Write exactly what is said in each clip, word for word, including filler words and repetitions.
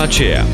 aceea.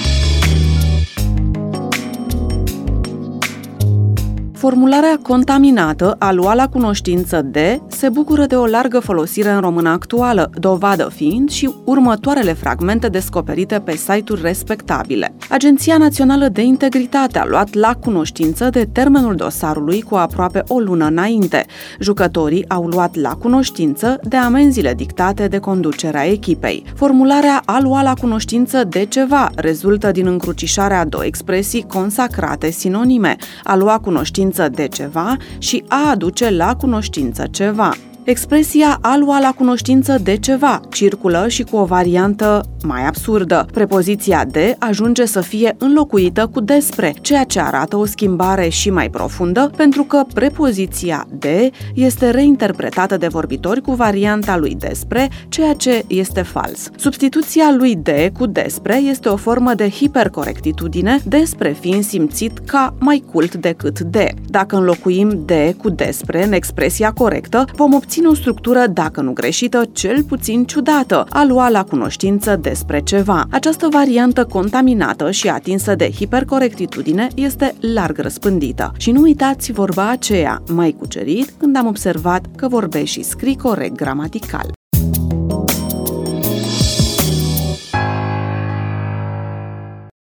Formularea contaminată, a lua la cunoștință de, se bucură de o largă folosire în română actuală, dovadă fiind și următoarele fragmente descoperite pe site-uri respectabile. Agenția Națională de Integritate a luat la cunoștință de termenul dosarului cu aproape o lună înainte. Jucătorii au luat la cunoștință de amenziile dictate de conducerea echipei. Formularea a lua la cunoștință de ceva rezultă din încrucișarea a două expresii consacrate sinonime, a lua cunoștință de ceva și a aduce la cunoștință ceva. Expresia a lua la cunoștință de ceva circulă și cu o variantă mai absurdă. Prepoziția de ajunge să fie înlocuită cu despre, ceea ce arată o schimbare și mai profundă, pentru că prepoziția de este reinterpretată de vorbitori cu varianta lui despre, ceea ce este fals. Substituția lui de cu despre este o formă de hipercorectitudine, despre fiind simțit ca mai cult decât de. Dacă înlocuim de cu despre în expresia corectă, vom obține o structură, dacă nu greșită, cel puțin ciudată, a lua la cunoștință despre ceva. Această variantă contaminată și atinsă de hipercorectitudine este larg răspândită. Și nu uitați vorba aceea, mai cucerit când am observat că vorbești și scrii corect gramatical.